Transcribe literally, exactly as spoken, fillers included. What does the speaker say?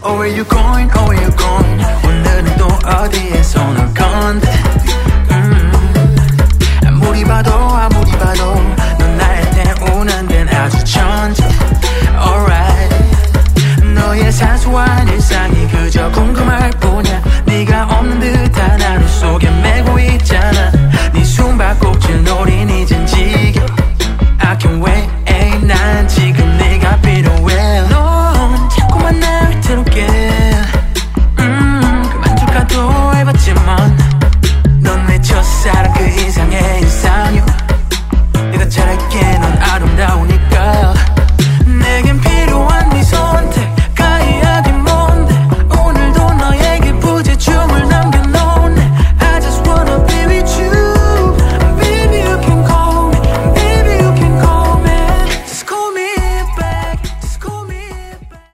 Oh where you going, oh where you going 오늘은 또 어디에서 널 건데 음. 아무리 봐도 아무리 봐도 넌 나를 태우는 데는 아주 천재 Alright 너의 사소한 일상이 그저 궁금할 뿐이야 네가 없는 듯한 하루 속에